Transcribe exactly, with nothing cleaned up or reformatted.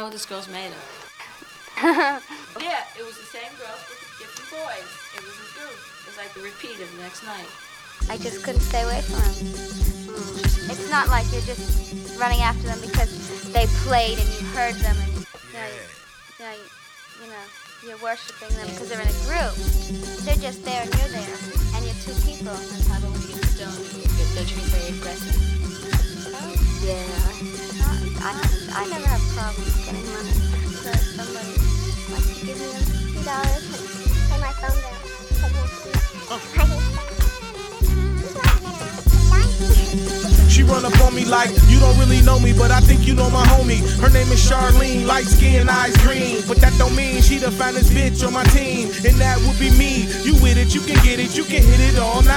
know this girl's made of. Yeah, it was the same girls with different boys. It was a group. It was like the repeat of the next night. I just couldn't stay away from them. Mm. It's not like you're just running after them because they played and you heard them and you know, you, you, know, you, you know you're worshiping them because they're in a group. They're just there and you're there, and you're two people. That's how when you get stoned, you get they're very aggressive. Oh. Yeah. I, I never have problems getting money. So if somebody wants to give me fifty dollars and pay my phone bill, I can She run up on me like, you don't really know me, but I think you know my homie. Her name is Charlene, light skin, eyes green. But that don't mean she the finest bitch on my team, and that would be me. You with it, you can get it, you can hit it all night.